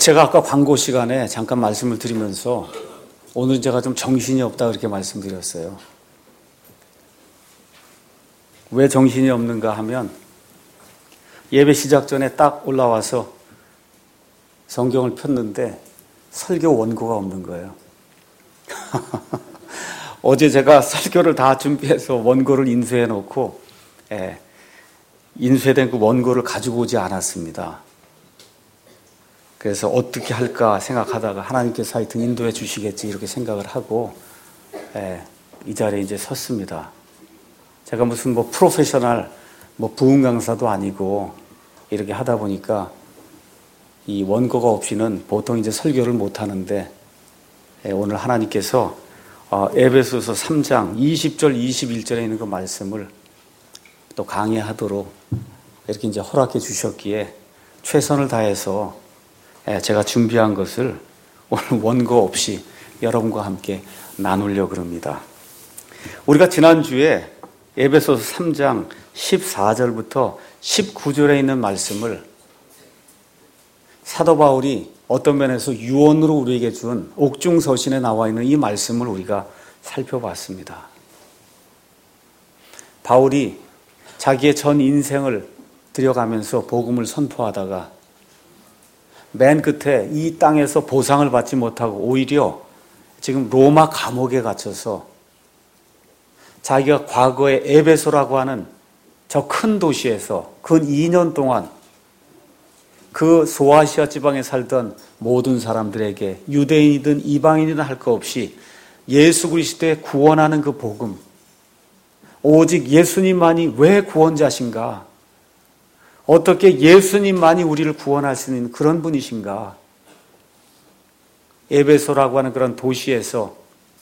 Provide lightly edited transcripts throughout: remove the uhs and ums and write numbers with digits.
제가 아까 광고 시간에 잠깐 말씀을 드리면서 오늘 제가 좀 정신이 없다 그렇게 말씀드렸어요. 왜 정신이 없는가 하면 예배 시작 전에 딱 올라와서 성경을 폈는데 설교 원고가 없는 거예요. 어제 제가 설교를 다 준비해서 원고를 인쇄해 놓고 인쇄된 그 원고를 가지고 오지 않았습니다. 그래서 어떻게 할까 생각하다가 하나님께서 하여튼 인도해 주시겠지 이렇게 생각을 하고 이 자리에 이제 섰습니다. 제가 무슨 프로페셔널 부흥 강사도 아니고 이렇게 하다 보니까 이 원고가 없이는 보통 이제 설교를 못 하는데 오늘 하나님께서 에베소서 3장 20절 21절에 있는 그 말씀을 또 강의하도록 이렇게 이제 허락해 주셨기에 최선을 다해서 제가 준비한 것을 오늘 원고 없이 여러분과 함께 나누려고 합니다. 우리가 지난주에 에베소서 3장 14절부터 19절에 있는 말씀을 사도 바울이 어떤 면에서 유언으로 우리에게 준 옥중서신에 나와 있는 이 말씀을 우리가 살펴봤습니다. 바울이 자기의 전 인생을 들여가면서 복음을 선포하다가 맨 끝에 이 땅에서 보상을 받지 못하고 오히려 지금 로마 감옥에 갇혀서 자기가 과거에 에베소라고 하는 저 큰 도시에서 근 2년 동안 그 소아시아 지방에 살던 모든 사람들에게 유대인이든 이방인이든 할 것 없이 예수 그리스도의 구원하는 그 복음, 오직 예수님만이 왜 구원자신가? 어떻게 예수님만이 우리를 구원할 수 있는 그런 분이신가? 에베소라고 하는 그런 도시에서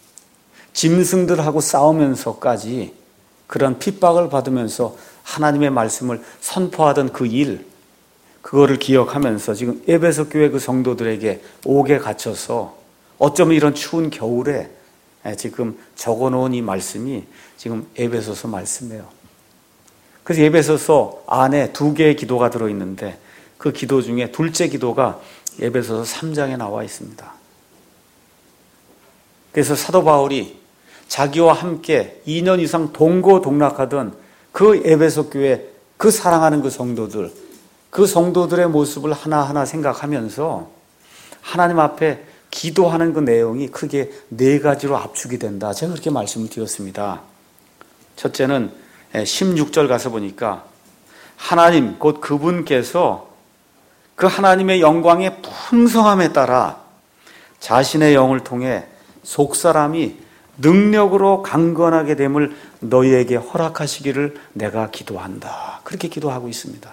짐승들하고 싸우면서까지 그런 핍박을 받으면서 하나님의 말씀을 선포하던 그 일, 그거를 기억하면서 지금 에베소 교회 그 성도들에게 옥에 갇혀서 어쩌면 이런 추운 겨울에 지금 적어놓은 이 말씀이 지금 에베소서 말씀이에요. 그래서 에베소서 안에 2개의 기도가 들어있는데 그 기도 중에 둘째 기도가 에베소서 3장에 나와 있습니다. 그래서 사도 바울이 자기와 함께 2년 이상 동고동락하던 그 에베소 교회 그 사랑하는 그 성도들, 그 성도들의 모습을 하나하나 생각하면서 하나님 앞에 기도하는 그 내용이 크게 4가지로 압축이 된다. 제가 그렇게 말씀을 드렸습니다. 첫째는 16절 가서 보니까 하나님 곧 그분께서 그 하나님의 영광의 풍성함에 따라 자신의 영을 통해 속사람이 능력으로 강건하게 됨을 너희에게 허락하시기를 내가 기도한다. 그렇게 기도하고 있습니다.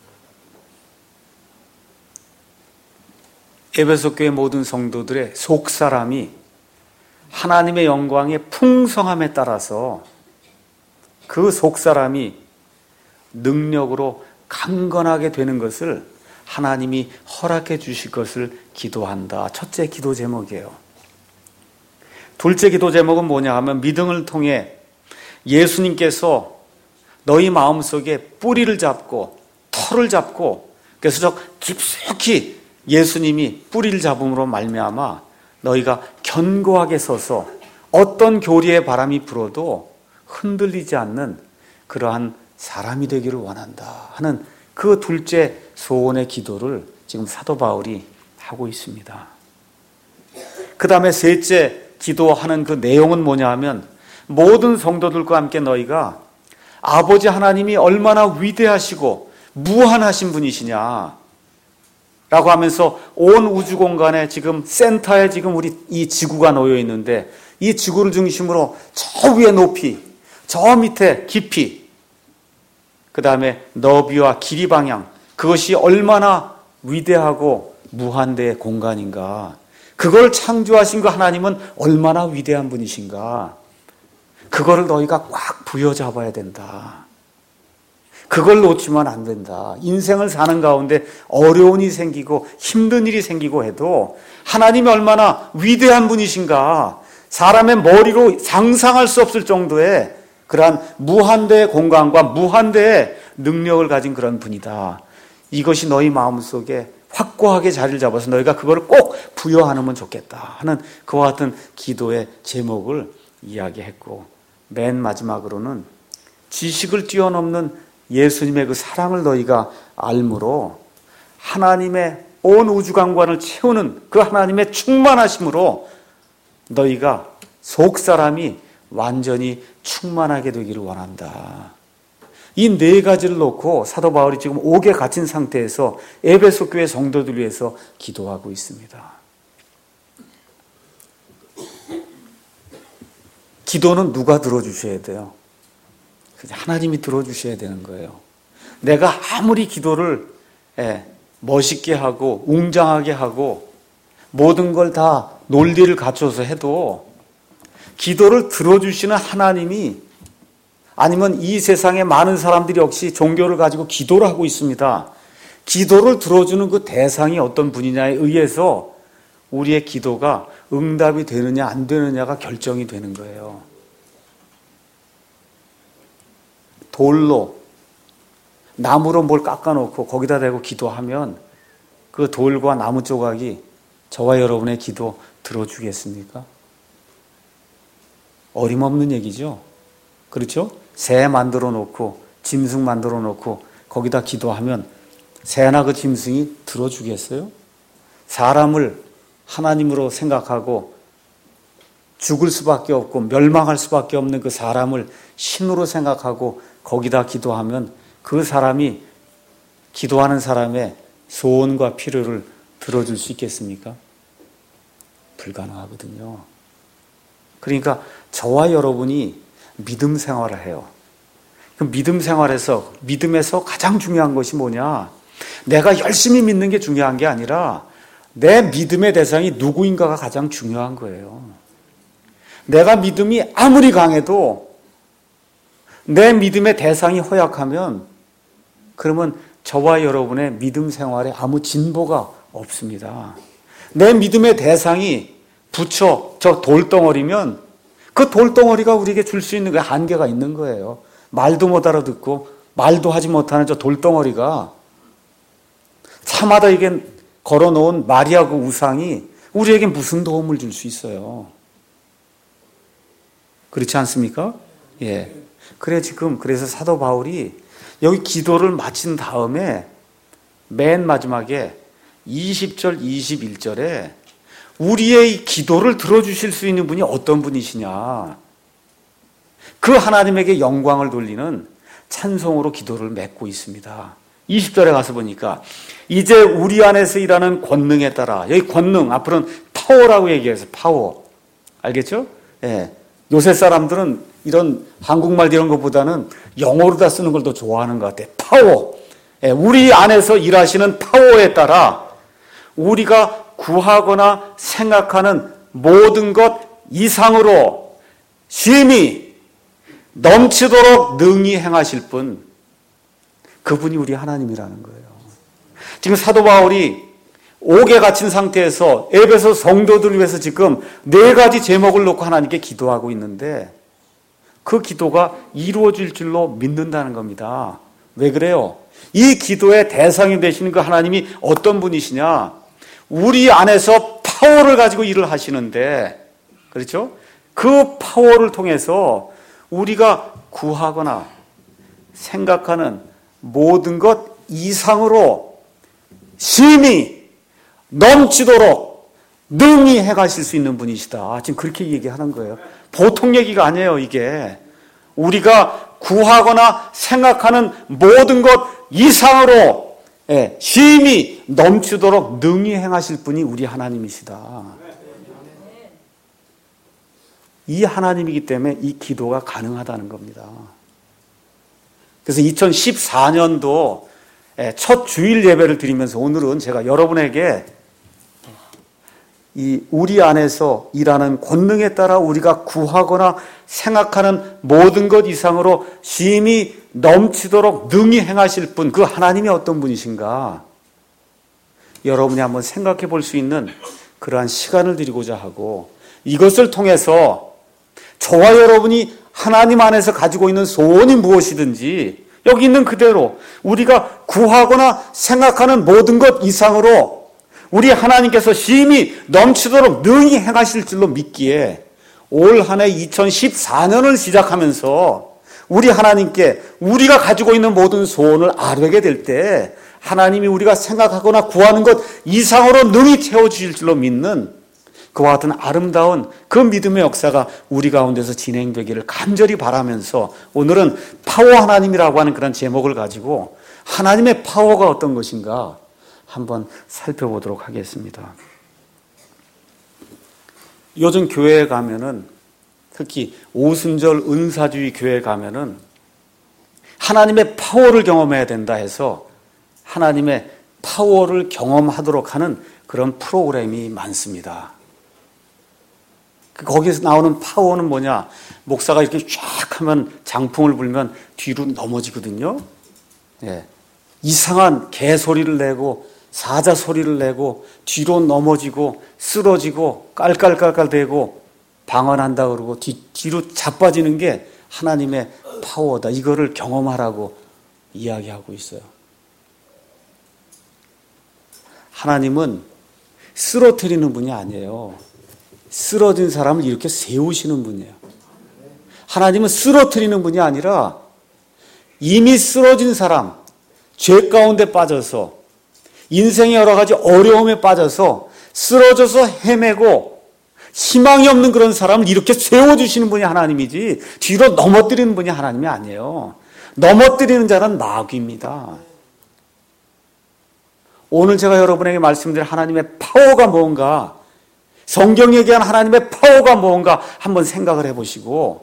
에베소 교회 모든 성도들의 속사람이 하나님의 영광의 풍성함에 따라서 그 속사람이 능력으로 강건하게 되는 것을 하나님이 허락해 주실 것을 기도한다. 첫째 기도 제목이에요. 둘째 기도 제목은 뭐냐 하면 믿음을 통해 예수님께서 너희 마음속에 뿌리를 잡고 털을 잡고 그래서 저 깊숙이 예수님이 뿌리를 잡음으로 말미암아 너희가 견고하게 서서 어떤 교리의 바람이 불어도 흔들리지 않는 그러한 사람이 되기를 원한다 하는 그 둘째 소원의 기도를 지금 사도 바울이 하고 있습니다. 그 다음에 셋째 기도하는 그 내용은 뭐냐 하면 모든 성도들과 함께 너희가 아버지 하나님이 얼마나 위대하시고 무한하신 분이시냐 라고 하면서 온 우주 공간에 지금 센터에 지금 우리 이 지구가 놓여 있는데 이 지구를 중심으로 저 위에 높이 저 밑에 깊이 그 다음에 너비와 길이 방향 그것이 얼마나 위대하고 무한대의 공간인가 그걸 창조하신 그 하나님은 얼마나 위대한 분이신가 그거를 너희가 꽉 부여잡아야 된다. 그걸 놓치면 안 된다. 인생을 사는 가운데 어려운 일이 생기고 힘든 일이 생기고 해도 하나님이 얼마나 위대한 분이신가 사람의 머리로 상상할 수 없을 정도의 그러한 무한대의 공간과 무한대의 능력을 가진 그런 분이다. 이것이 너희 마음속에 확 확고하게 자리를 잡아서 너희가 그거를 꼭 부여하면 좋겠다 하는 그와 같은 기도의 제목을 이야기했고, 맨 마지막으로는 지식을 뛰어넘는 예수님의 그 사랑을 너희가 알므로 하나님의 온 우주강관을 채우는 그 하나님의 충만하심으로 너희가 속사람이 완전히 충만하게 되기를 원한다. 이 네 가지를 놓고 사도 바울이 지금 옥에 갇힌 상태에서 에베소 교회 성도들 위해서 기도하고 있습니다. 기도는 누가 들어주셔야 돼요? 하나님이 들어주셔야 되는 거예요. 내가 아무리 기도를 멋있게 하고 웅장하게 하고 모든 걸 다 논리를 갖춰서 해도 기도를 들어주시는 하나님이, 아니면 이 세상의 많은 사람들이 역시 종교를 가지고 기도를 하고 있습니다. 기도를 들어주는 그 대상이 어떤 분이냐에 의해서 우리의 기도가 응답이 되느냐 안 되느냐가 결정이 되는 거예요. 돌로, 나무로 뭘 깎아놓고 거기다 대고 기도하면 그 돌과 나무 조각이 저와 여러분의 기도 들어주겠습니까? 어림없는 얘기죠. 그렇죠? 새 만들어 놓고 짐승 만들어 놓고 거기다 기도하면 새나 그 짐승이 들어주겠어요? 사람을 하나님으로 생각하고 죽을 수밖에 없고 멸망할 수밖에 없는 그 사람을 신으로 생각하고 거기다 기도하면 그 사람이 기도하는 사람의 소원과 필요를 들어줄 수 있겠습니까? 불가능하거든요. 그러니까 저와 여러분이 믿음 생활을 해요. 그 믿음 생활에서, 믿음에서 가장 중요한 것이 뭐냐? 내가 열심히 믿는 게 중요한 게 아니라 내 믿음의 대상이 누구인가가 가장 중요한 거예요. 내가 믿음이 아무리 강해도 내 믿음의 대상이 허약하면 그러면 저와 여러분의 믿음 생활에 아무 진보가 없습니다. 내 믿음의 대상이 부처, 저 돌덩어리면 그 돌덩어리가 우리에게 줄 수 있는 그 한계가 있는 거예요. 말도 못 알아듣고 말도 하지 못하는 저 돌덩어리가 사마다에게 걸어놓은 마리아 그 우상이 우리에게 무슨 도움을 줄 수 있어요? 그렇지 않습니까? 예. 그래서 사도 바울이 여기 기도를 마친 다음에 맨 마지막에 20절, 21절에 우리의 기도를 들어주실 수 있는 분이 어떤 분이시냐? 그 하나님에게 영광을 돌리는 찬송으로 기도를 맺고 있습니다. 20절에 가서 보니까 이제 우리 안에서 일하는 권능에 따라, 여기 권능, 앞으로는 파워라고 얘기해서 파워. 알겠죠? 예. 요새 사람들은 이런 한국말 이런 것보다는 영어로 다 쓰는 걸 더 좋아하는 것 같아요. 파워. 예. 우리 안에서 일하시는 파워에 따라 우리가 구하거나 생각하는 모든 것 이상으로 심히 넘치도록 능히 행하실 분, 그분이 우리 하나님이라는 거예요. 지금 사도 바울이 옥에 갇힌 상태에서 에베소 성도들을 위해서 지금 4가지 제목을 놓고 하나님께 기도하고 있는데 그 기도가 이루어질 줄로 믿는다는 겁니다. 왜 그래요? 이 기도의 대상이 되시는 그 하나님이 어떤 분이시냐? 우리 안에서 파워를 가지고 일을 하시는데, 그렇죠? 그 파워를 통해서 우리가 구하거나 생각하는 모든 것 이상으로 심히 넘치도록 능히 해가실 수 있는 분이시다. 지금 그렇게 얘기하는 거예요. 보통 얘기가 아니에요, 이게. 우리가 구하거나 생각하는 모든 것 이상으로 심히 넘치도록 능히 행하실 분이 우리 하나님이시다. 이 하나님이기 때문에 이 기도가 가능하다는 겁니다. 그래서 2014년도 첫 주일 예배를 드리면서 오늘은 제가 여러분에게 이 우리 안에서 일하는 권능에 따라 우리가 구하거나 생각하는 모든 것 이상으로 심히 넘치도록 능히 행하실 분, 그 하나님이 어떤 분이신가? 여러분이 한번 생각해 볼 수 있는 그러한 시간을 드리고자 하고, 이것을 통해서 저와 여러분이 하나님 안에서 가지고 있는 소원이 무엇이든지 여기 있는 그대로 우리가 구하거나 생각하는 모든 것 이상으로 우리 하나님께서 심히 넘치도록 능히 행하실 줄로 믿기에 올 한 해 2014년을 시작하면서 우리 하나님께 우리가 가지고 있는 모든 소원을 아뢰게 될 때 하나님이 우리가 생각하거나 구하는 것 이상으로 능히 채워주실 줄로 믿는 그와 같은 아름다운 그 믿음의 역사가 우리 가운데서 진행되기를 간절히 바라면서 오늘은 파워 하나님이라고 하는 그런 제목을 가지고 하나님의 파워가 어떤 것인가 한번 살펴보도록 하겠습니다. 요즘 교회에 가면은 특히 오순절 은사주의 교회에 가면은 하나님의 파워를 경험해야 된다 해서 하나님의 파워를 경험하도록 하는 그런 프로그램이 많습니다. 거기서 나오는 파워는 뭐냐? 목사가 이렇게 쫙 하면 장풍을 불면 뒤로 넘어지거든요. 예. 이상한 개소리를 내고 사자 소리를 내고 뒤로 넘어지고 쓰러지고 깔깔깔깔대고 방언한다 그러고 뒤로 자빠지는 게 하나님의 파워다. 이거를 경험하라고 이야기하고 있어요. 하나님은 쓰러뜨리는 분이 아니에요. 쓰러진 사람을 이렇게 세우시는 분이에요. 하나님은 쓰러뜨리는 분이 아니라 이미 쓰러진 사람, 죄 가운데 빠져서 인생의 여러 가지 어려움에 빠져서 쓰러져서 헤매고 희망이 없는 그런 사람을 이렇게 세워주시는 분이 하나님이지 뒤로 넘어뜨리는 분이 하나님이 아니에요. 넘어뜨리는 자는 마귀입니다. 오늘 제가 여러분에게 말씀드릴 하나님의 파워가 뭔가, 성경에 얘기한 하나님의 파워가 뭔가 한번 생각을 해보시고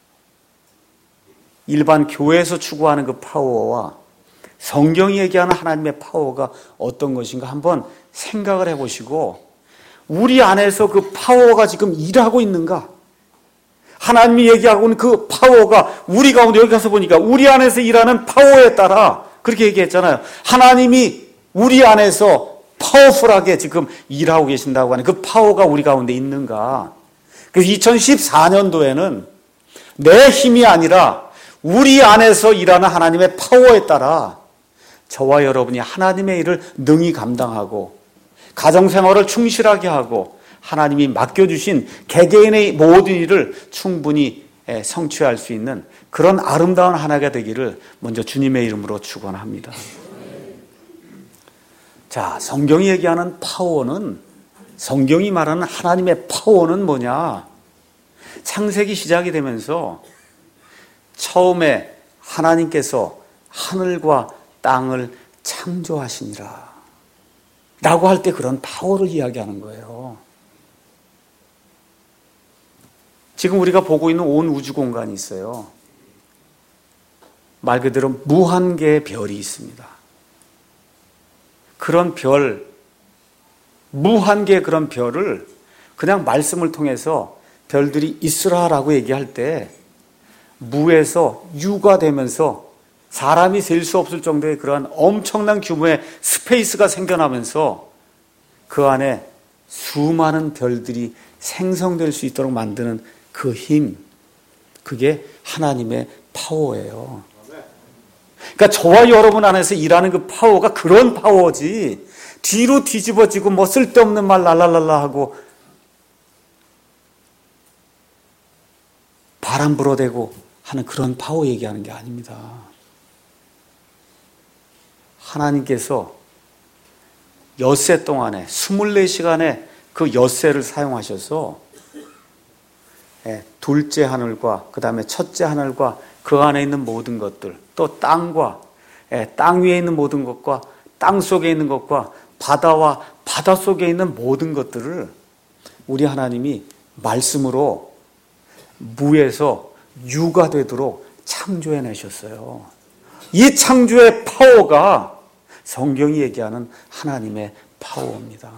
일반 교회에서 추구하는 그 파워와 성경이 얘기하는 하나님의 파워가 어떤 것인가 한번 생각을 해보시고 우리 안에서 그 파워가 지금 일하고 있는가? 하나님이 얘기하고 있는 그 파워가 우리 가운데 여기 가서 보니까 우리 안에서 일하는 파워에 따라 그렇게 얘기했잖아요. 하나님이 우리 안에서 파워풀하게 지금 일하고 계신다고 하는 그 파워가 우리 가운데 있는가? 그래서 2014년도에는 내 힘이 아니라 우리 안에서 일하는 하나님의 파워에 따라 저와 여러분이 하나님의 일을 능히 감당하고 가정생활을 충실하게 하고 하나님이 맡겨주신 개개인의 모든 일을 충분히 성취할 수 있는 그런 아름다운 하나가 되기를 먼저 주님의 이름으로 축원합니다. 자, 성경이 얘기하는 파워는, 성경이 말하는 하나님의 파워는 뭐냐? 창세기 시작이 되면서 처음에 하나님께서 하늘과 땅을 창조하시니라 라고 할 때 그런 파워를 이야기하는 거예요. 지금 우리가 보고 있는 온 우주 공간이 있어요. 말 그대로 무한 개의 별이 있습니다. 그런 별, 무한 개의 그런 별을 그냥 말씀을 통해서 별들이 있으라라고 얘기할 때 무에서 유가 되면서 사람이 셀 수 없을 정도의 그러한 엄청난 규모의 스페이스가 생겨나면서 그 안에 수많은 별들이 생성될 수 있도록 만드는 그 힘, 그게 하나님의 파워예요. 그러니까 저와 여러분 안에서 일하는 그 파워가 그런 파워지 뒤로 뒤집어지고 뭐 쓸데없는 말 랄랄랄라 하고 바람 불어대고 하는 그런 파워 얘기하는 게 아닙니다. 하나님께서 엿새 동안에 24시간의 그 엿새를 사용하셔서 둘째 하늘과 그 다음에 첫째 하늘과 그 안에 있는 모든 것들, 또 땅과 땅 위에 있는 모든 것과 땅 속에 있는 것과 바다와 바다 속에 있는 모든 것들을 우리 하나님이 말씀으로 무에서 유가 되도록 창조해내셨어요. 이 창조의 파워가 성경이 얘기하는 하나님의 파워입니다.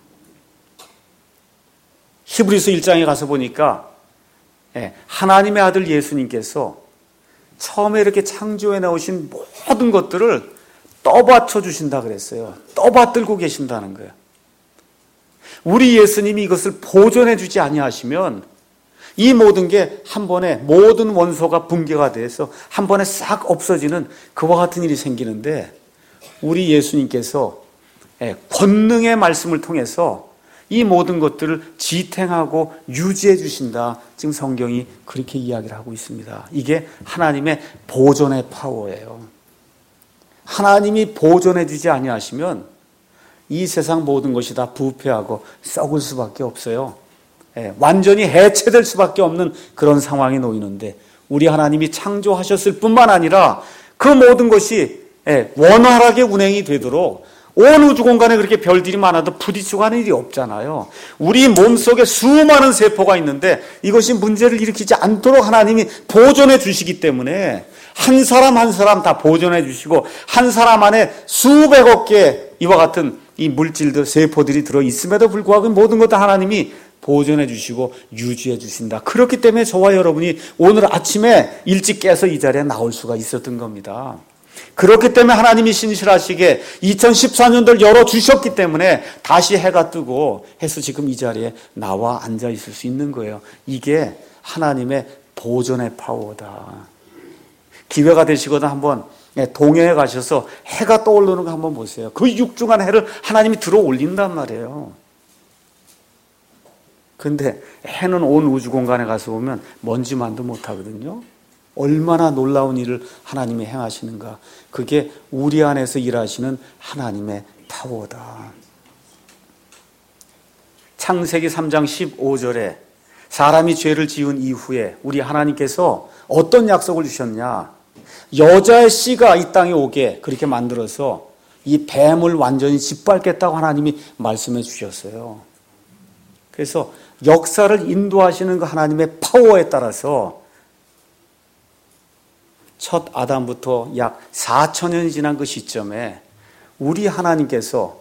히브리서 1장에 가서 보니까 하나님의 아들 예수님께서 처음에 이렇게 창조해 나오신 모든 것들을 떠받쳐 주신다 그랬어요. 떠받들고 계신다는 거예요. 우리 예수님이 이것을 보존해 주지 아니하시면 이 모든 게 한 번에 모든 원소가 붕괴가 돼서 한 번에 싹 없어지는 그와 같은 일이 생기는데 우리 예수님께서 권능의 말씀을 통해서 이 모든 것들을 지탱하고 유지해 주신다. 지금 성경이 그렇게 이야기를 하고 있습니다. 이게 하나님의 보존의 파워예요. 하나님이 보존해 주지 아니하시면 이 세상 모든 것이 다 부패하고 썩을 수밖에 없어요. 완전히 해체될 수밖에 없는 그런 상황에 놓이는데, 우리 하나님이 창조하셨을 뿐만 아니라 그 모든 것이 원활하게 운행이 되도록 온 우주 공간에 그렇게 별들이 많아도 부딪히고 하는 일이 없잖아요. 우리 몸속에 수많은 세포가 있는데 이것이 문제를 일으키지 않도록 하나님이 보존해 주시기 때문에 한 사람 한 사람 다 보존해 주시고, 한 사람 안에 수백억 개의 이와 같은 이 물질들, 세포들이 들어 있음에도 불구하고 모든 것 다 하나님이 보존해 주시고 유지해 주신다. 그렇기 때문에 저와 여러분이 오늘 아침에 일찍 깨서 이 자리에 나올 수가 있었던 겁니다. 그렇기 때문에 하나님이 신실하시게 2014년도를 열어주셨기 때문에 다시 해가 뜨고 해서 지금 이 자리에 나와 앉아 있을 수 있는 거예요. 이게 하나님의 보존의 파워다. 기회가 되시거나 한번 동해에 가셔서 해가 떠오르는 거 한번 보세요. 그 육중한 해를 하나님이 들어 올린단 말이에요. 근데 해는 온 우주 공간에 가서 보면 먼지만도 못하거든요. 얼마나 놀라운 일을 하나님이 행하시는가. 그게 우리 안에서 일하시는 하나님의 파워다. 창세기 3장 15절에 사람이 죄를 지은 이후에 우리 하나님께서 어떤 약속을 주셨냐. 여자의 씨가 이 땅에 오게 그렇게 만들어서 이 뱀을 완전히 짓밟겠다고 하나님이 말씀해 주셨어요. 그래서 역사를 인도하시는 그 하나님의 파워에 따라서 첫 아담부터 약 4천년이 지난 그 시점에 우리 하나님께서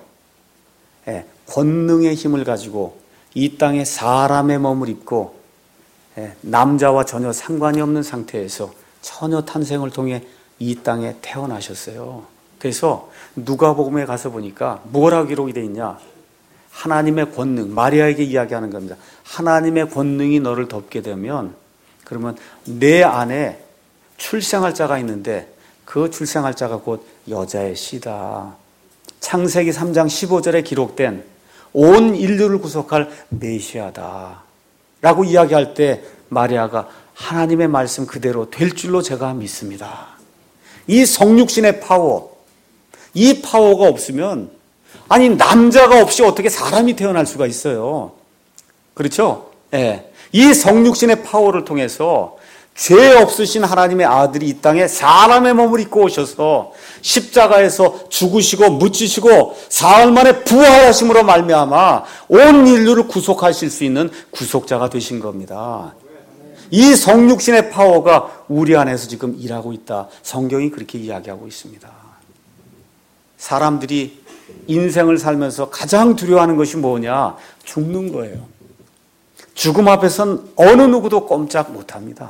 권능의 힘을 가지고 이 땅에 사람의 몸을 입고 남자와 전혀 상관이 없는 상태에서 처녀 탄생을 통해 이 땅에 태어나셨어요. 그래서 누가복음에 가서 보니까 뭐라고 기록이 되어 있냐. 하나님의 권능, 마리아에게 이야기하는 겁니다. 하나님의 권능이 너를 덮게 되면 그러면 내 안에 출생할 자가 있는데 그 출생할 자가 곧 여자의 씨다. 창세기 3장 15절에 기록된 온 인류를 구속할 메시아다 라고 이야기할 때 마리아가 하나님의 말씀 그대로 될 줄로 제가 믿습니다. 이 성육신의 파워, 이 파워가 없으면 아니 남자가 없이 어떻게 사람이 태어날 수가 있어요. 그렇죠? 이 성육신의 파워를 통해서 죄 없으신 하나님의 아들이 이 땅에 사람의 몸을 입고 오셔서 십자가에서 죽으시고 묻히시고 사흘 만에 부활하심으로 말미암아 온 인류를 구속하실 수 있는 구속자가 되신 겁니다. 이 성육신의 파워가 우리 안에서 지금 일하고 있다. 성경이 그렇게 이야기하고 있습니다. 사람들이 인생을 살면서 가장 두려워하는 것이 뭐냐? 죽는 거예요. 죽음 앞에선 어느 누구도 꼼짝 못합니다.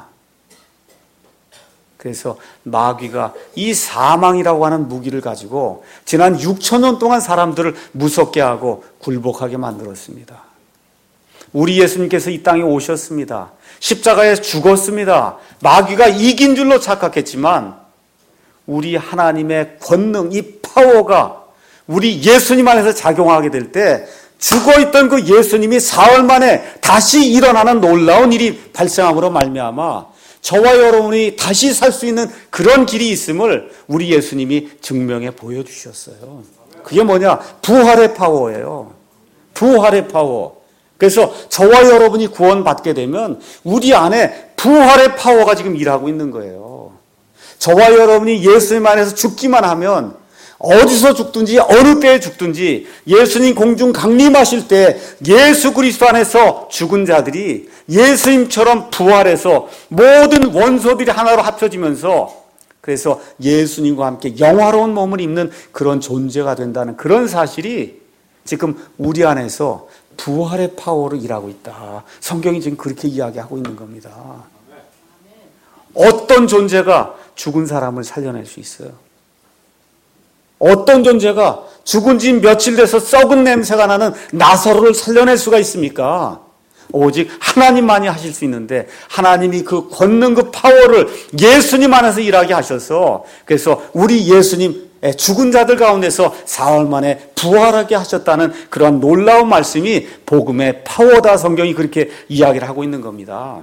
그래서 마귀가 이 사망이라고 하는 무기를 가지고 지난 6,000년 동안 사람들을 무섭게 하고 굴복하게 만들었습니다. 우리 예수님께서 이 땅에 오셨습니다. 십자가에 죽었습니다. 마귀가 이긴 줄로 착각했지만 우리 하나님의 권능, 이 파워가 우리 예수님 안에서 작용하게 될 때 죽어있던 그 예수님이 사흘 만에 다시 일어나는 놀라운 일이 발생함으로 말미암아 저와 여러분이 다시 살 수 있는 그런 길이 있음을 우리 예수님이 증명해 보여주셨어요. 그게 뭐냐? 부활의 파워예요. 부활의 파워. 그래서 저와 여러분이 구원받게 되면 우리 안에 부활의 파워가 지금 일하고 있는 거예요. 저와 여러분이 예수님 안에서 죽기만 하면 어디서 죽든지 어느 때에 죽든지 예수님 공중 강림하실 때 예수 그리스도 안에서 죽은 자들이 예수님처럼 부활해서 모든 원소들이 하나로 합쳐지면서 그래서 예수님과 함께 영화로운 몸을 입는 그런 존재가 된다는 그런 사실이 지금 우리 안에서 부활의 파워로 일하고 있다. 성경이 지금 그렇게 이야기하고 있는 겁니다. 어떤 존재가 죽은 사람을 살려낼 수 있어요? 어떤 존재가 죽은 지 며칠 돼서 썩은 냄새가 나는 나사로를 살려낼 수가 있습니까? 오직 하나님만이 하실 수 있는데 하나님이 그 권능, 그 파워를 예수님 안에서 일하게 하셔서 그래서 우리 예수님 죽은 자들 가운데서 사흘 만에 부활하게 하셨다는 그런 놀라운 말씀이 복음의 파워다. 성경이 그렇게 이야기를 하고 있는 겁니다.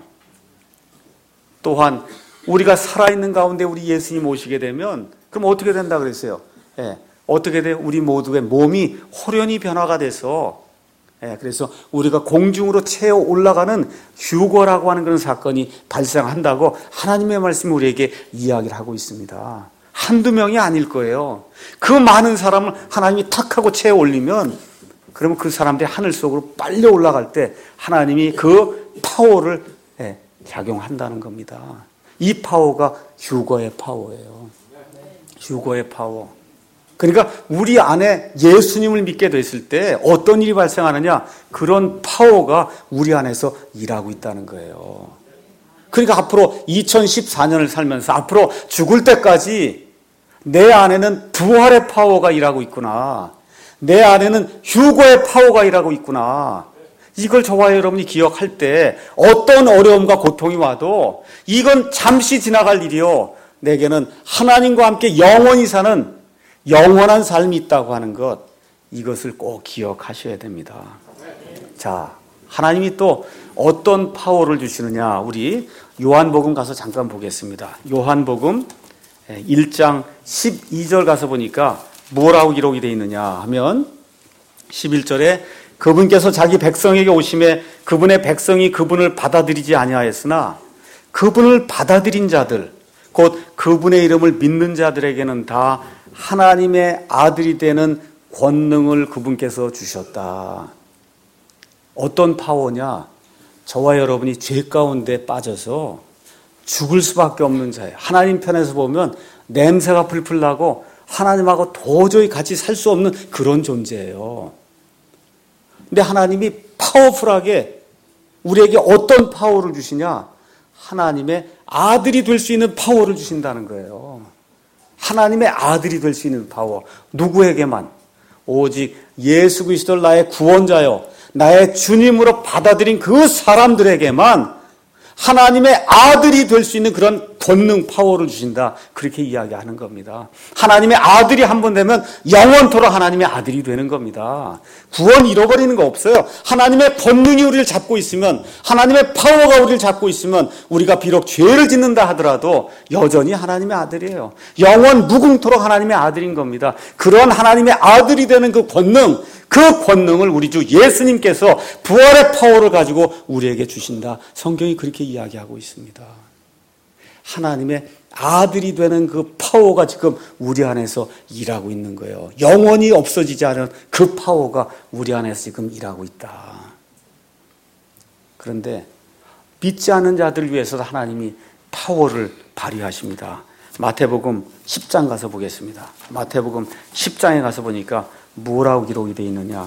또한 우리가 살아있는 가운데 우리 예수님 오시게 되면 그럼 어떻게 된다 그랬어요? 어떻게 돼요? 우리 모두의 몸이 호련히 변화가 돼서 그래서 우리가 공중으로 채워 올라가는 휴거라고 하는 그런 사건이 발생한다고 하나님의 말씀이 우리에게 이야기를 하고 있습니다. 한두 명이 아닐 거예요. 그 많은 사람을 하나님이 탁 하고 채워 올리면 그러면 그 사람들이 하늘 속으로 빨리 올라갈 때 하나님이 그 파워를 작용한다는 겁니다. 이 파워가 휴거의 파워예요. 휴거의 파워. 그러니까 우리 안에 예수님을 믿게 됐을 때 어떤 일이 발생하느냐? 그런 파워가 우리 안에서 일하고 있다는 거예요. 그러니까 앞으로 2014년을 살면서 앞으로 죽을 때까지 내 안에는 부활의 파워가 일하고 있구나. 내 안에는 휴거의 파워가 일하고 있구나. 이걸 저와 여러분이 기억할 때 어떤 어려움과 고통이 와도 이건 잠시 지나갈 일이요. 내게는 하나님과 함께 영원히 사는 영원한 삶이 있다고 하는 것, 이것을 꼭 기억하셔야 됩니다. 자, 하나님이 또 어떤 파워를 주시느냐, 우리 요한복음 가서 잠깐 보겠습니다. 요한복음 1장 12절 가서 보니까 뭐라고 기록이 되어 있느냐 하면 11절에 그분께서 자기 백성에게 오심에 그분의 백성이 그분을 받아들이지 아니하였으나 그분을 받아들인 자들, 곧 그분의 이름을 믿는 자들에게는 다 하나님의 아들이 되는 권능을 그분께서 주셨다. 어떤 파워냐? 저와 여러분이 죄 가운데 빠져서 죽을 수밖에 없는 자예요. 하나님 편에서 보면 냄새가 풀풀 나고 하나님하고 도저히 같이 살 수 없는 그런 존재예요. 근데 하나님이 파워풀하게 우리에게 어떤 파워를 주시냐? 하나님의 아들이 될 수 있는 파워를 주신다는 거예요. 하나님의 아들이 될 수 있는 파워. 누구에게만? 오직 예수 그리스도를 나의 구원자요, 나의 주님으로 받아들인 그 사람들에게만 하나님의 아들이 될 수 있는 그런 권능, 파워를 주신다. 그렇게 이야기하는 겁니다. 하나님의 아들이 한 번 되면 영원토록 하나님의 아들이 되는 겁니다. 구원 잃어버리는 거 없어요. 하나님의 권능이 우리를 잡고 있으면, 하나님의 파워가 우리를 잡고 있으면 우리가 비록 죄를 짓는다 하더라도 여전히 하나님의 아들이에요. 영원 무궁토록 하나님의 아들인 겁니다. 그런 하나님의 아들이 되는 그 권능, 그 권능을 우리 주 예수님께서 부활의 파워를 가지고 우리에게 주신다. 성경이 그렇게 이야기하고 있습니다. 하나님의 아들이 되는 그 파워가 지금 우리 안에서 일하고 있는 거예요. 영원히 없어지지 않은 그 파워가 우리 안에서 지금 일하고 있다. 그런데 믿지 않는 자들을 위해서도 하나님이 파워를 발휘하십니다. 마태복음 10장 가서 보겠습니다. 마태복음 10장에 가서 보니까 뭐라고 기록이 되어 있느냐.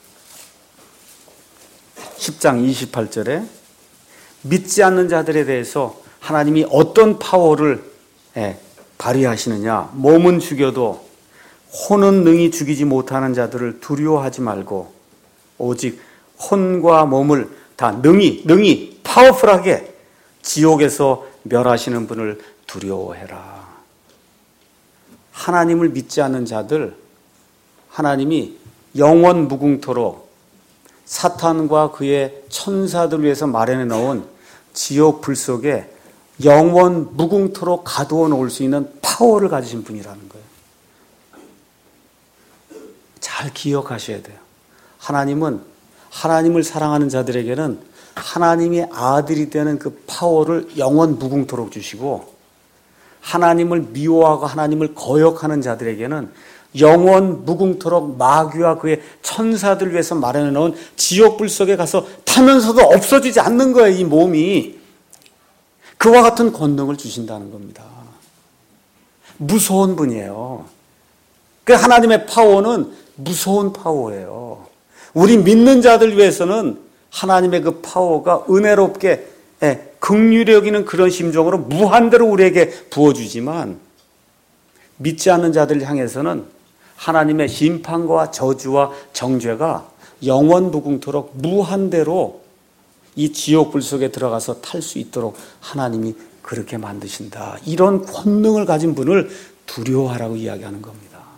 10장 28절에 믿지 않는 자들에 대해서 하나님이 어떤 파워를 발휘하시느냐. 몸은 죽여도 혼은 능히 죽이지 못하는 자들을 두려워하지 말고 오직 혼과 몸을 다 능히 파워풀하게 지옥에서 멸하시는 분을 두려워해라. 하나님을 믿지 않는 자들, 하나님이 영원 무궁토록 사탄과 그의 천사들을 위해서 마련해 놓은 지옥 불 속에 영원 무궁토록 가두어 놓을 수 있는 파워를 가지신 분이라는 거예요. 잘 기억하셔야 돼요. 하나님은 하나님을 사랑하는 자들에게는 하나님의 아들이 되는 그 파워를 영원 무궁토록 주시고, 하나님을 미워하고 하나님을 거역하는 자들에게는 영원 무궁토록 마귀와 그의 천사들을 위해서 마련해 놓은 지옥불 속에 가서 타면서도 없어지지 않는 거예요. 이 몸이. 그와 같은 권능을 주신다는 겁니다. 무서운 분이에요. 그 하나님의 파워는 무서운 파워예요. 우리 믿는 자들 위해서는 하나님의 그 파워가 은혜롭게 긍휼히 여기는 그런 심정으로 무한대로 우리에게 부어주지만, 믿지 않는 자들을 향해서는 하나님의 심판과 저주와 정죄가 영원 무궁토록 무한대로 이 지옥불 속에 들어가서 탈 수 있도록 하나님이 그렇게 만드신다. 이런 권능을 가진 분을 두려워하라고 이야기하는 겁니다.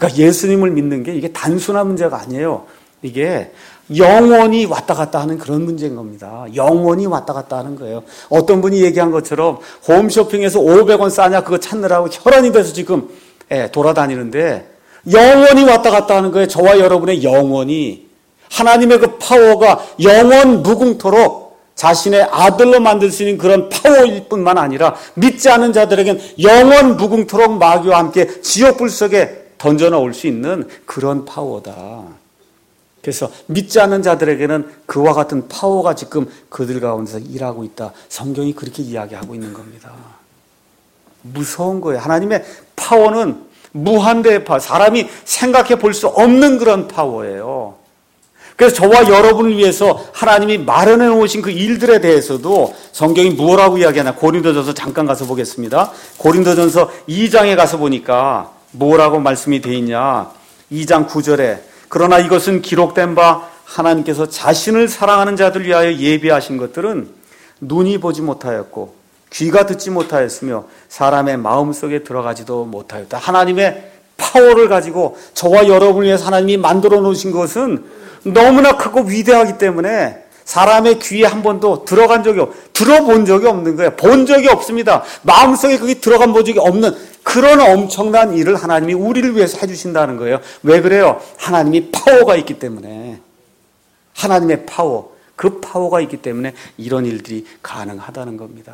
그러니까 예수님을 믿는 게 이게 단순한 문제가 아니에요. 이게 영원히 왔다 갔다 하는 그런 문제인 겁니다. 영원히 왔다 갔다 하는 거예요. 어떤 분이 얘기한 것처럼 홈쇼핑에서 500원 싸냐 그거 찾느라고 혈안이 돼서 지금 돌아다니는데 영원히 왔다 갔다 하는 거예요. 저와 여러분의 영원히. 하나님의 그 파워가 영원 무궁토록 자신의 아들로 만들 수 있는 그런 파워일 뿐만 아니라 믿지 않는 자들에겐 영원 무궁토록 마귀와 함께 지옥불 속에 던져놓을 수 있는 그런 파워다. 그래서 믿지 않는 자들에게는 그와 같은 파워가 지금 그들 가운데서 일하고 있다. 성경이 그렇게 이야기하고 있는 겁니다. 무서운 거예요. 하나님의 파워는 무한대의 파워, 사람이 생각해 볼 수 없는 그런 파워예요. 그래서 저와 여러분을 위해서 하나님이 마련해 놓으신 그 일들에 대해서도 성경이 뭐라고 이야기하나 고린도전서 잠깐 가서 보겠습니다. 고린도전서 2장에 가서 보니까 뭐라고 말씀이 되어 있냐. 2장 9절에 그러나 이것은 기록된 바 하나님께서 자신을 사랑하는 자들 위하여 예비하신 것들은 눈이 보지 못하였고 귀가 듣지 못하였으며 사람의 마음속에 들어가지도 못하였다. 하나님의 파워를 가지고 저와 여러분을 위해서 하나님이 만들어 놓으신 것은 너무나 크고 위대하기 때문에 사람의 귀에 한 번도 들어본 적이 없는 거예요. 본 적이 없습니다. 마음속에 그게 들어간 적이 없는 그런 엄청난 일을 하나님이 우리를 위해서 해주신다는 거예요. 왜 그래요? 하나님이 파워가 있기 때문에. 하나님의 파워, 그 파워가 있기 때문에 이런 일들이 가능하다는 겁니다.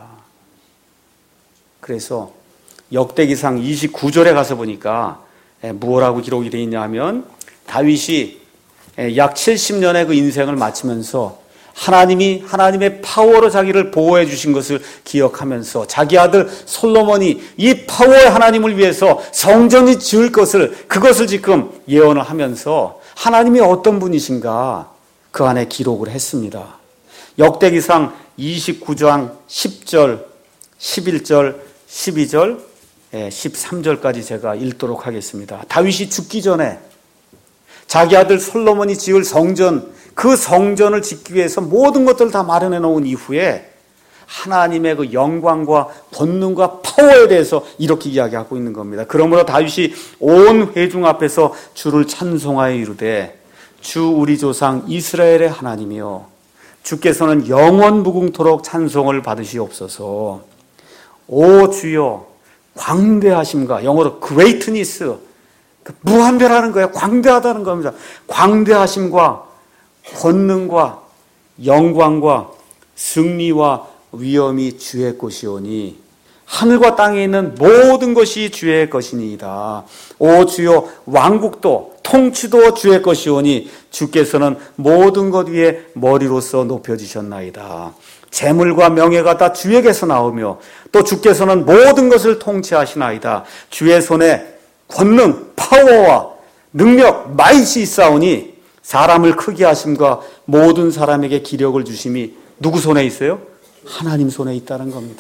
그래서 역대기상 29절에 가서 보니까 뭐라고 기록이 되어 있냐 하면 다윗이 약 70년의 그 인생을 마치면서 하나님의 파워로 자기를 보호해 주신 것을 기억하면서 자기 아들 솔로몬이 이 파워의 하나님을 위해서 성전이 지을 그것을 지금 예언을 하면서 하나님이 어떤 분이신가 그 안에 기록을 했습니다. 역대기상 29장 10절, 11절, 12절, 13절까지 제가 읽도록 하겠습니다. 다윗이 죽기 전에 자기 아들 솔로몬이 지을 성전, 그 성전을 짓기 위해서 모든 것들을 다 마련해 놓은 이후에 하나님의 그 영광과 권능과 파워에 대해서 이렇게 이야기하고 있는 겁니다. 그러므로 다윗이 온 회중 앞에서 주를 찬송하여 이르되 주 우리 조상 이스라엘의 하나님이여 주께서는 영원 무궁토록 찬송을 받으시옵소서. 오 주여 광대하심과 영어로 greatness 무한대라는 거예요. 광대하다는 겁니다. 광대하심과 권능과 영광과 승리와 위엄이 주의 것이오니 하늘과 땅에 있는 모든 것이 주의 것이니이다. 오 주여 왕국도 통치도 주의 것이오니 주께서는 모든 것 위에 머리로서 높여지셨나이다. 재물과 명예가 다 주에게서 나오며 또 주께서는 모든 것을 통치하시나이다. 주의 손에 권능, 파워와 능력, 마이시 있사오니 사람을 크게 하심과 모든 사람에게 기력을 주심이 누구 손에 있어요? 하나님 손에 있다는 겁니다.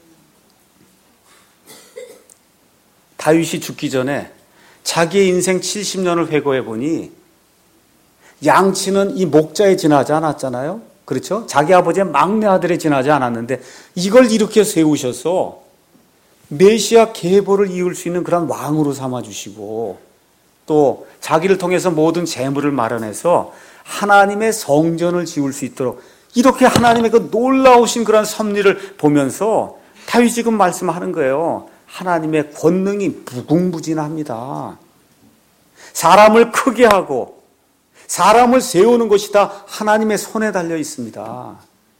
다윗이 죽기 전에 자기의 인생 70년을 회고해 보니 양치는 이 목자에 지나지 않았잖아요. 그렇죠? 자기 아버지의 막내 아들에 지나지 않았는데 이걸 이렇게 세우셔서 메시아 계보를 이을 수 있는 그런 왕으로 삼아주시고 또 자기를 통해서 모든 재물을 마련해서 하나님의 성전을 지을 수 있도록 이렇게 하나님의 그 놀라우신 그런 섭리를 보면서 다윗이 지금 말씀하는 거예요. 하나님의 권능이 무궁무진합니다. 사람을 크게 하고 사람을 세우는 것이 다 하나님의 손에 달려 있습니다.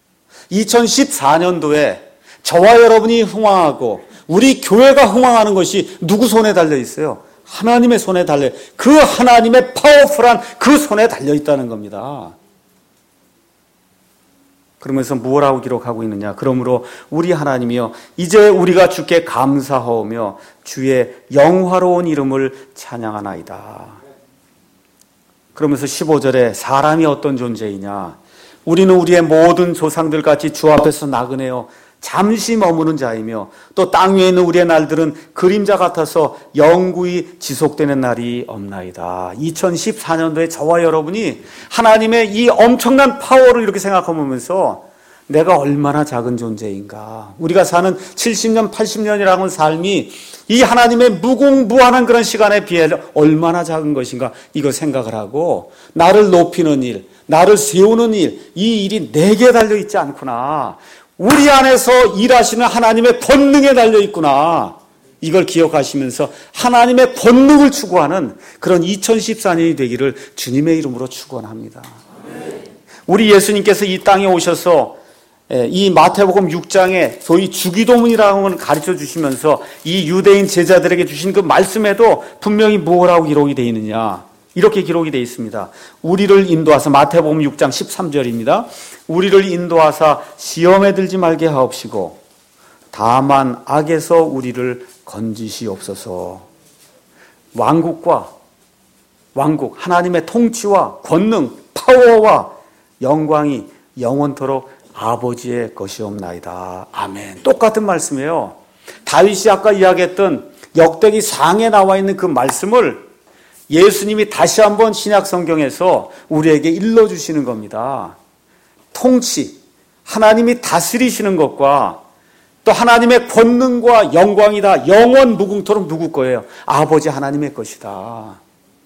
2014년도에 저와 여러분이 흥황하고 우리 교회가 흥황하는 것이 누구 손에 달려 있어요? 하나님의 손에 달려 그 하나님의 파워풀한 그 손에 달려 있다는 겁니다. 그러면서 무엇라고 기록하고 있느냐? 그러므로 우리 하나님이여 이제 우리가 주께 감사하오며 주의 영화로운 이름을 찬양하나이다. 그러면서 15절에 사람이 어떤 존재이냐? 우리는 우리의 모든 조상들 같이 주 앞에서 나그네요 잠시 머무는 자이며 또 땅 위에 있는 우리의 날들은 그림자 같아서 영구히 지속되는 날이 없나이다. 2014년도에 저와 여러분이 하나님의 이 엄청난 파워를 이렇게 생각하면서 내가 얼마나 작은 존재인가. 우리가 사는 70년, 80년이라는 삶이 이 하나님의 무궁무한한 그런 시간에 비해 얼마나 작은 것인가. 이거 생각을 하고 나를 높이는 일, 나를 세우는 일, 이 일이 내게 달려있지 않구나. 우리 안에서 일하시는 하나님의 권능에 달려있구나. 이걸 기억하시면서 하나님의 권능을 추구하는 그런 2014년이 되기를 주님의 이름으로 축원합니다. 우리 예수님께서 이 땅에 오셔서 이 마태복음 6장에 소위 주기도문이라는 걸 가르쳐 주시면서 이 유대인 제자들에게 주신 그 말씀에도 분명히 뭐라고 기록이 되어 있느냐. 이렇게 기록이 되어 있습니다. 우리를 인도하사, 마태복음 6장 13절입니다. 우리를 인도하사 시험에 들지 말게 하옵시고 다만 악에서 우리를 건지시옵소서. 왕국, 하나님의 통치와 권능, 파워와 영광이 영원토록 아버지의 것이옵나이다. 아멘. 똑같은 말씀이에요. 다윗이 아까 이야기했던 역대기 상에 나와 있는 그 말씀을 예수님이 다시 한번 신약 성경에서 우리에게 일러주시는 겁니다. 통치, 하나님이 다스리시는 것과 또 하나님의 권능과 영광이 다 영원 무궁토록 누구 거예요? 아버지 하나님의 것이다.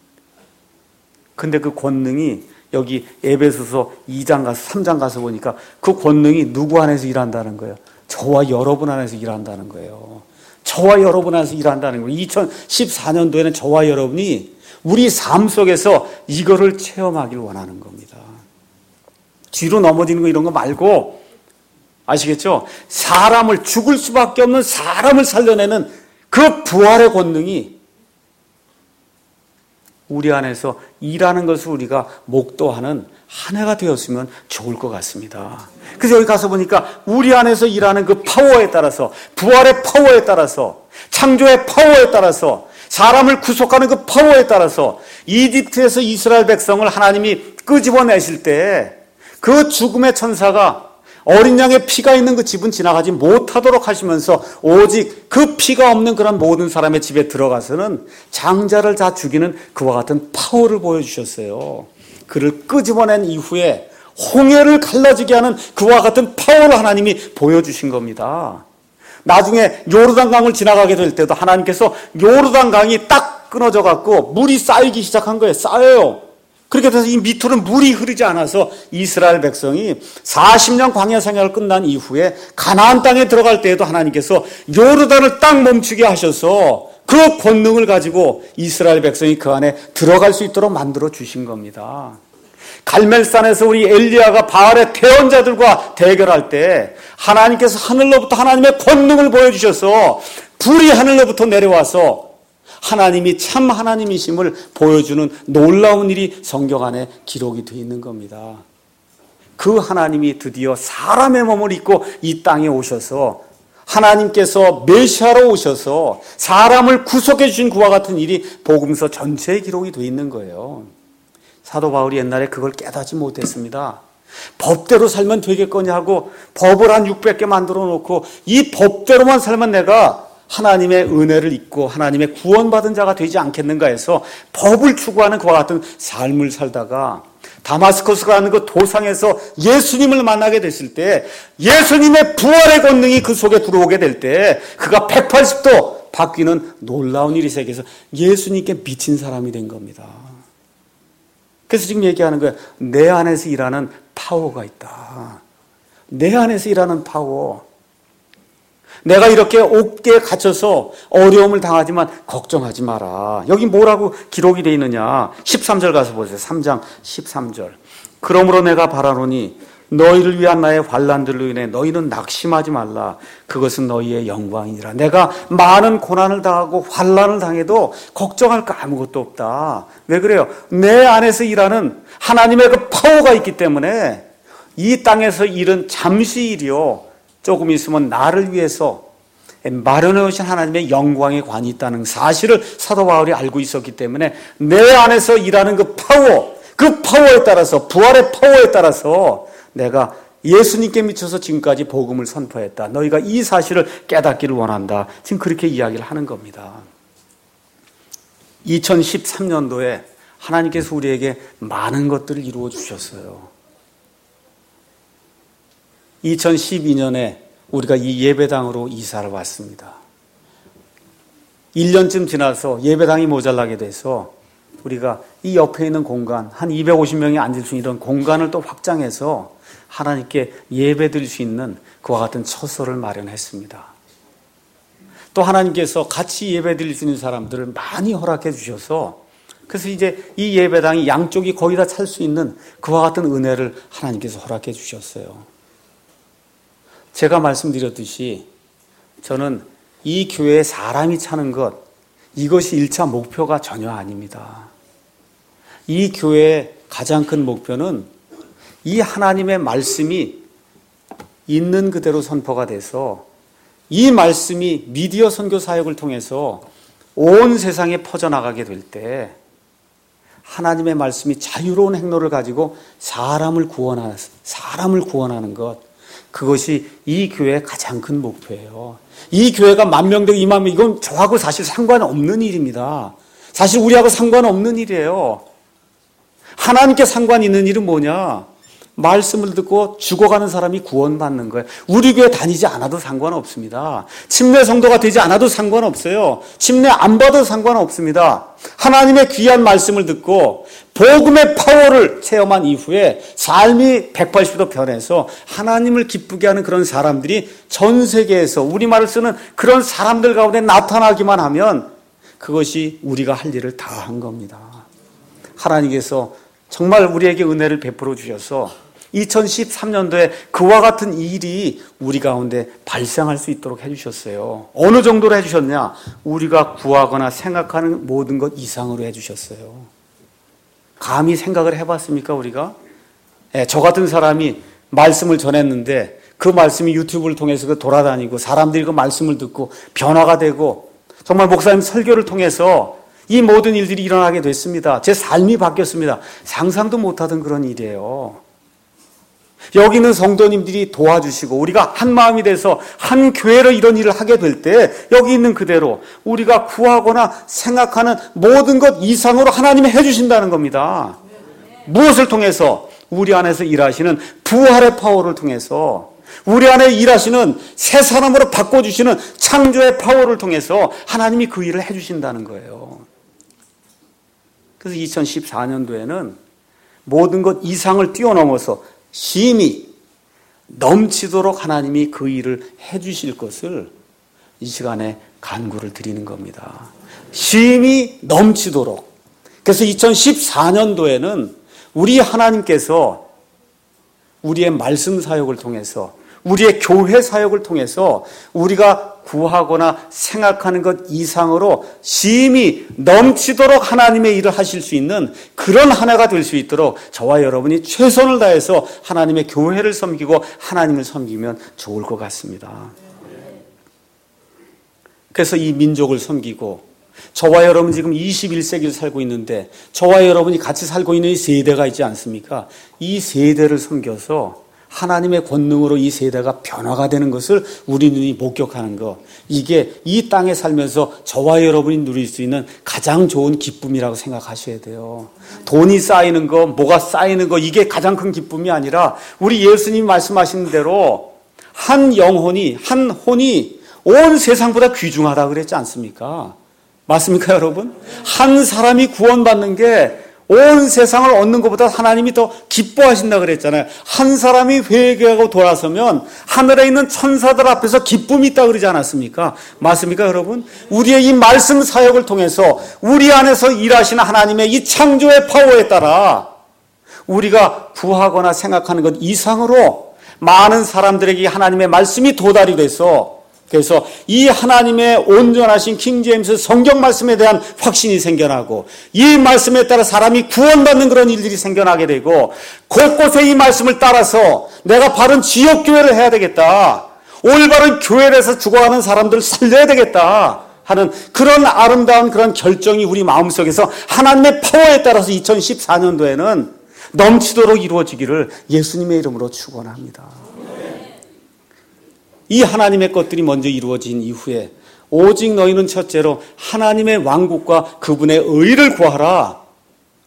근데 그 권능이 여기 에베소서 2장 가서 3장 가서 보니까 그 권능이 누구 안에서 일한다는 거예요? 저와 여러분 안에서 일한다는 거예요. 저와 여러분 안에서 일한다는 거예요. 2014년도에는 저와 여러분이 우리 삶 속에서 이거를 체험하길 원하는 겁니다. 뒤로 넘어지는 거 이런 거 말고 아시겠죠? 사람을 죽을 수밖에 없는 사람을 살려내는 그 부활의 권능이 우리 안에서 일하는 것을 우리가 목도하는 한 해가 되었으면 좋을 것 같습니다. 그래서 여기 가서 보니까 우리 안에서 일하는 그 파워에 따라서, 부활의 파워에 따라서, 창조의 파워에 따라서, 사람을 구속하는 그 파워에 따라서 이집트에서 이스라엘 백성을 하나님이 끄집어내실 때 그 죽음의 천사가 어린 양의 피가 있는 그 집은 지나가지 못하도록 하시면서 오직 그 피가 없는 그런 모든 사람의 집에 들어가서는 장자를 다 죽이는 그와 같은 파워를 보여주셨어요. 그를 끄집어낸 이후에 홍해를 갈라지게 하는 그와 같은 파워를 하나님이 보여주신 겁니다. 나중에 요르단강을 지나가게 될 때도 하나님께서 요르단강이 딱 끊어져 갖고 물이 쌓이기 시작한 거예요. 쌓여요. 그렇게 돼서 이 밑으로 물이 흐르지 않아서 이스라엘 백성이 40년 광야 생활을 끝난 이후에 가나안 땅에 들어갈 때에도 하나님께서 요르단을 딱 멈추게 하셔서 그 권능을 가지고 이스라엘 백성이 그 안에 들어갈 수 있도록 만들어 주신 겁니다. 갈멜산에서 우리 엘리야가 바알의 대언자들과 대결할 때 하나님께서 하늘로부터 하나님의 권능을 보여주셔서 불이 하늘로부터 내려와서 하나님이 참 하나님이심을 보여주는 놀라운 일이 성경 안에 기록이 되어 있는 겁니다. 그 하나님이 드디어 사람의 몸을 입고 이 땅에 오셔서 하나님께서 메시아로 오셔서 사람을 구속해 주신 그와 같은 일이 복음서 전체에 기록이 되어 있는 거예요. 사도 바울이 옛날에 그걸 깨닫지 못했습니다. 법대로 살면 되겠거니 하고 법을 한 600개 만들어 놓고 이 법대로만 살면 내가 하나님의 은혜를 입고 하나님의 구원받은 자가 되지 않겠는가 해서 법을 추구하는 그와 같은 삶을 살다가 다마스커스라는 그 도상에서 예수님을 만나게 됐을 때 예수님의 부활의 권능이 그 속에 들어오게 될 때 그가 180도 바뀌는 놀라운 일이 생겨서 예수님께 미친 사람이 된 겁니다. 그래서 지금 얘기하는 거예요. 내 안에서 일하는 파워가 있다. 내 안에서 일하는 파워. 내가 이렇게 옥계에 갇혀서 어려움을 당하지만 걱정하지 마라. 여기 뭐라고 기록이 되어 있느냐. 13절 가서 보세요. 3장 13절. 그러므로 내가 바라노니 너희를 위한 나의 환난들로 인해 너희는 낙심하지 말라. 그것은 너희의 영광이니라. 내가 많은 고난을 당하고 환난을 당해도 걱정할 거 아무것도 없다. 왜 그래요? 내 안에서 일하는 하나님의 그 파워가 있기 때문에 이 땅에서 일은 잠시 일이요. 조금 있으면 나를 위해서 마련해 오신 하나님의 영광의 관이 있다는 사실을 사도 바울이 알고 있었기 때문에 내 안에서 일하는 그 파워, 그 파워에 따라서 부활의 파워에 따라서 내가 예수님께 미쳐서 지금까지 복음을 선포했다. 너희가 이 사실을 깨닫기를 원한다. 지금 그렇게 이야기를 하는 겁니다. 2013년도에 하나님께서 우리에게 많은 것들을 이루어 주셨어요. 2012년에 우리가 이 예배당으로 이사를 왔습니다. 1년쯤 지나서 예배당이 모자라게 돼서 우리가 이 옆에 있는 공간, 한 250명이 앉을 수 있는 이런 공간을 또 확장해서 하나님께 예배드릴 수 있는 그와 같은 처소를 마련했습니다. 또 하나님께서 같이 예배드릴 수 있는 사람들을 많이 허락해 주셔서 그래서 이제 이 예배당이 양쪽이 거의 다 찰 수 있는 그와 같은 은혜를 하나님께서 허락해 주셨어요. 제가 말씀드렸듯이 저는 이 교회에 사람이 차는 것, 이것이 1차 목표가 전혀 아닙니다. 이 교회의 가장 큰 목표는 이 하나님의 말씀이 있는 그대로 선포가 돼서 이 말씀이 미디어 선교 사역을 통해서 온 세상에 퍼져나가게 될 때 하나님의 말씀이 자유로운 행로를 가지고 사람을 구원하는 것, 그것이 이 교회의 가장 큰 목표예요. 이 교회가 10,000명 되고 20,000명, 이건 저하고 사실 상관없는 일입니다. 사실 우리하고 상관없는 일이에요. 하나님께 상관 있는 일은 뭐냐? 말씀을 듣고 죽어가는 사람이 구원받는 거예요. 우리 교회 다니지 않아도 상관없습니다. 침례 성도가 되지 않아도 상관없어요. 침례 안 받아도 상관없습니다. 하나님의 귀한 말씀을 듣고 복음의 파워를 체험한 이후에 삶이 180도 변해서 하나님을 기쁘게 하는 그런 사람들이 전 세계에서 우리말을 쓰는 그런 사람들 가운데 나타나기만 하면 그것이 우리가 할 일을 다 한 겁니다. 하나님께서 정말 우리에게 은혜를 베풀어 주셔서 2013년도에 그와 같은 일이 우리 가운데 발생할 수 있도록 해주셨어요. 어느 정도로 해주셨냐? 우리가 구하거나 생각하는 모든 것 이상으로 해주셨어요. 감히 생각을 해봤습니까, 우리가? 저 같은 사람이 말씀을 전했는데 그 말씀이 유튜브를 통해서 돌아다니고 사람들이 그 말씀을 듣고 변화가 되고 정말 목사님 설교를 통해서 이 모든 일들이 일어나게 됐습니다. 제 삶이 바뀌었습니다. 상상도 못하던 그런 일이에요. 여기 있는 성도님들이 도와주시고 우리가 한 마음이 돼서 한 교회로 이런 일을 하게 될 때 여기 있는 그대로 우리가 구하거나 생각하는 모든 것 이상으로 하나님이 해주신다는 겁니다. 무엇을 통해서? 우리 안에서 일하시는 부활의 파워를 통해서 우리 안에 일하시는 새 사람으로 바꿔주시는 창조의 파워를 통해서 하나님이 그 일을 해주신다는 거예요. 그래서 2014년도에는 모든 것 이상을 뛰어넘어서 심히 넘치도록 하나님이 그 일을 해주실 것을 이 시간에 간구를 드리는 겁니다. 심히 넘치도록. 그래서 2014년도에는 우리 하나님께서 우리의 말씀 사역을 통해서 우리의 교회 사역을 통해서 우리가 구하거나 생각하는 것 이상으로 심히 넘치도록 하나님의 일을 하실 수 있는 그런 한 해가 될 수 있도록 저와 여러분이 최선을 다해서 하나님의 교회를 섬기고 하나님을 섬기면 좋을 것 같습니다. 그래서 이 민족을 섬기고 저와 여러분 지금 21세기를 살고 있는데 저와 여러분이 같이 살고 있는 이 세대가 있지 않습니까? 이 세대를 섬겨서 하나님의 권능으로 이 세대가 변화가 되는 것을 우리 눈이 목격하는 것, 이게 이 땅에 살면서 저와 여러분이 누릴 수 있는 가장 좋은 기쁨이라고 생각하셔야 돼요. 돈이 쌓이는 거, 뭐가 쌓이는 거, 이게 가장 큰 기쁨이 아니라 우리 예수님이 말씀하신 대로 한 영혼이, 한 혼이 온 세상보다 귀중하다 그랬지 않습니까? 맞습니까, 여러분? 한 사람이 구원받는 게 온 세상을 얻는 것보다 하나님이 더 기뻐하신다 그랬잖아요. 한 사람이 회개하고 돌아서면 하늘에 있는 천사들 앞에서 기쁨이 있다 그러지 않았습니까? 맞습니까, 여러분? 우리의 이 말씀 사역을 통해서 우리 안에서 일하시는 하나님의 이 창조의 파워에 따라 우리가 구하거나 생각하는 것 이상으로 많은 사람들에게 하나님의 말씀이 도달이 돼서 그래서 이 하나님의 온전하신 킹제임스 성경 말씀에 대한 확신이 생겨나고 이 말씀에 따라 사람이 구원받는 그런 일들이 생겨나게 되고 곳곳에 이 말씀을 따라서 내가 바른 지역교회를 해야 되겠다. 올바른 교회에서 죽어가는 사람들을 살려야 되겠다 하는 그런 아름다운 그런 결정이 우리 마음속에서 하나님의 파워에 따라서 2014년도에는 넘치도록 이루어지기를 예수님의 이름으로 축원합니다. 이 하나님의 것들이 먼저 이루어진 이후에 오직 너희는 첫째로 하나님의 왕국과 그분의 의를 구하라.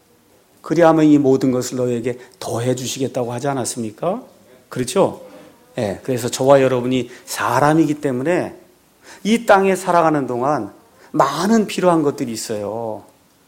그리하면 이 모든 것을 너희에게 더해 주시겠다고 하지 않았습니까? 그렇죠? 그래서 저와 여러분이 사람이기 때문에 이 땅에 살아가는 동안 많은 필요한 것들이 있어요.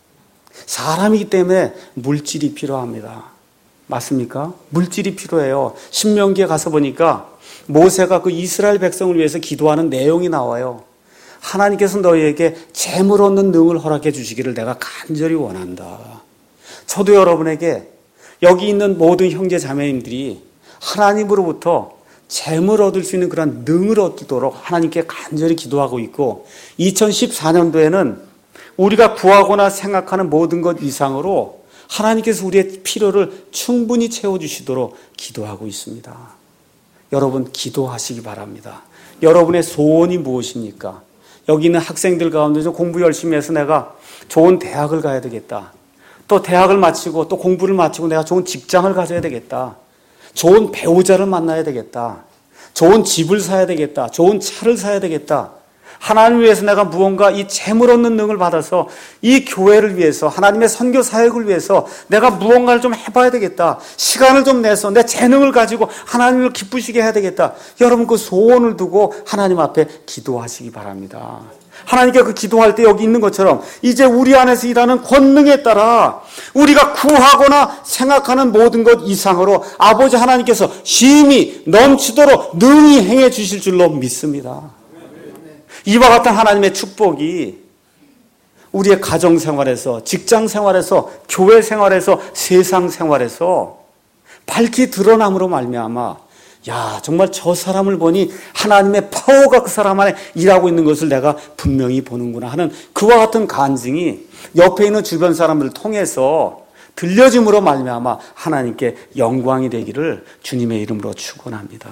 사람이기 때문에 물질이 필요합니다. 맞습니까? 물질이 필요해요. 신명기에 가서 보니까 모세가 그 이스라엘 백성을 위해서 기도하는 내용이 나와요. 하나님께서 너희에게 재물 얻는 능을 허락해 주시기를 내가 간절히 원한다. 저도 여러분에게 여기 있는 모든 형제 자매님들이 하나님으로부터 재물 얻을 수 있는 그런 능을 얻도록 하나님께 간절히 기도하고 있고, 2014년도에는 우리가 구하거나 생각하는 모든 것 이상으로 하나님께서 우리의 필요를 충분히 채워주시도록 기도하고 있습니다. 여러분 기도하시기 바랍니다. 여러분의 소원이 무엇입니까? 여기 있는 학생들 가운데 좀 공부 열심히 해서 내가 좋은 대학을 가야 되겠다. 또 대학을 마치고 또 공부를 마치고 내가 좋은 직장을 가져야 되겠다. 좋은 배우자를 만나야 되겠다. 좋은 집을 사야 되겠다. 좋은 차를 사야 되겠다. 하나님을 위해서 내가 무언가 이 재물 얻는 능을 받아서 이 교회를 위해서, 하나님의 선교 사역을 위해서 내가 무언가를 좀 해봐야 되겠다. 시간을 좀 내서 내 재능을 가지고 하나님을 기쁘시게 해야 되겠다. 여러분 그 소원을 두고 하나님 앞에 기도하시기 바랍니다. 하나님께 그 기도할 때 여기 있는 것처럼 이제 우리 안에서 일하는 권능에 따라 우리가 구하거나 생각하는 모든 것 이상으로 아버지 하나님께서 심히 넘치도록 능히 행해 주실 줄로 믿습니다. 이와 같은 하나님의 축복이 우리의 가정생활에서, 직장생활에서, 교회생활에서, 세상생활에서 밝히 드러남으로 말미암아 야, 정말 저 사람을 보니 하나님의 파워가 그 사람 안에 일하고 있는 것을 내가 분명히 보는구나 하는 그와 같은 간증이 옆에 있는 주변 사람들을 통해서 들려짐으로 말미암아 하나님께 영광이 되기를 주님의 이름으로 축원합니다.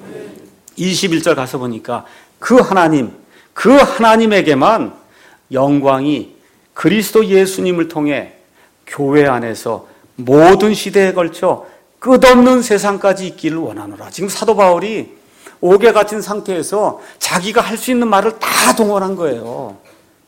21절 가서 보니까 그 하나님에게만 영광이 그리스도 예수님을 통해 교회 안에서 모든 시대에 걸쳐 끝없는 세상까지 있기를 원하노라. 지금 사도 바울이 옥에 갇힌 상태에서 자기가 할 수 있는 말을 다 동원한 거예요.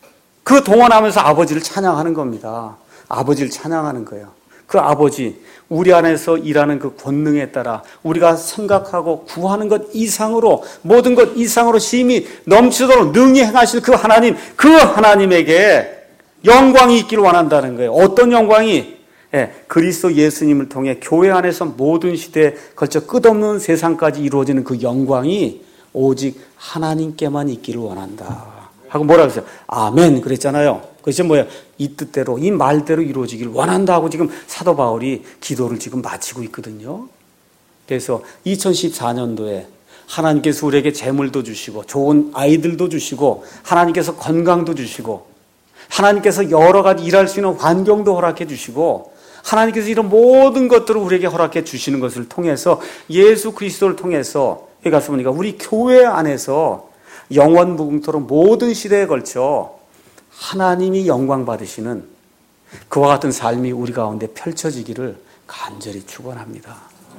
그 동원하면서 아버지를 찬양하는 겁니다. 아버지를 찬양하는 거예요. 그 아버지, 우리 안에서 일하는 그 권능에 따라 우리가 생각하고 구하는 것 이상으로, 모든 것 이상으로 심히 넘치도록 능히 행하실 그 하나님, 그 하나님에게 영광이 있기를 원한다는 거예요. 어떤 영광이? 그리스도 예수님을 통해 교회 안에서 모든 시대에 걸쳐 끝없는 세상까지 이루어지는 그 영광이 오직 하나님께만 있기를 원한다 하고 뭐라고 했어요? 아멘 그랬잖아요. 그것이 뭐예요? 이 뜻대로, 이 말대로 이루어지기를 원한다 하고 지금 사도 바울이 기도를 지금 마치고 있거든요. 그래서 2014년도에 하나님께서 우리에게 재물도 주시고 좋은 아이들도 주시고 하나님께서 건강도 주시고 하나님께서 여러 가지 일할 수 있는 환경도 허락해 주시고 하나님께서 이런 모든 것들을 우리에게 허락해 주시는 것을 통해서 예수 그리스도를 통해서 여기 가서 보니까 우리 교회 안에서 영원 무궁토록 모든 시대에 걸쳐 하나님이 영광 받으시는 그와 같은 삶이 우리 가운데 펼쳐지기를 간절히 축원합니다.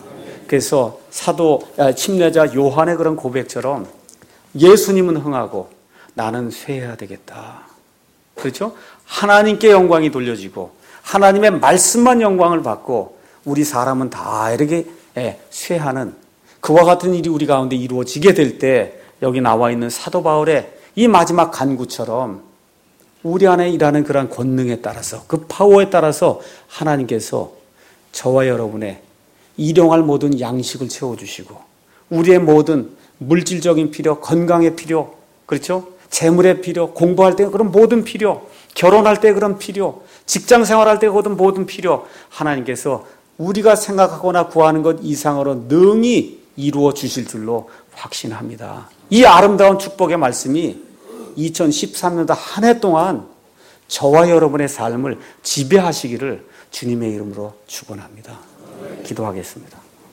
그래서 사도 침례자 요한의 그런 고백처럼 예수님은 흥하고 나는 쇠해야 되겠다. 그렇죠? 하나님께 영광이 돌려지고 하나님의 말씀만 영광을 받고 우리 사람은 다 이렇게 쇠하는 그와 같은 일이 우리 가운데 이루어지게 될 때 여기 나와 있는 사도 바울의 이 마지막 간구처럼 우리 안에 일하는 그러한 권능에 따라서 그 파워에 따라서 하나님께서 저와 여러분의 일용할 모든 양식을 채워주시고 우리의 모든 물질적인 필요, 건강의 필요, 그렇죠? 재물의 필요, 공부할 때 그런 모든 필요, 결혼할 때 그런 필요, 직장 생활할 때 그런 모든 필요 하나님께서 우리가 생각하거나 구하는 것 이상으로 능히 이루어 주실 줄로 확신합니다. 이 아름다운 축복의 말씀이 2013년도 한 해 동안 저와 여러분의 삶을 지배하시기를 주님의 이름으로 축원합니다. 기도하겠습니다.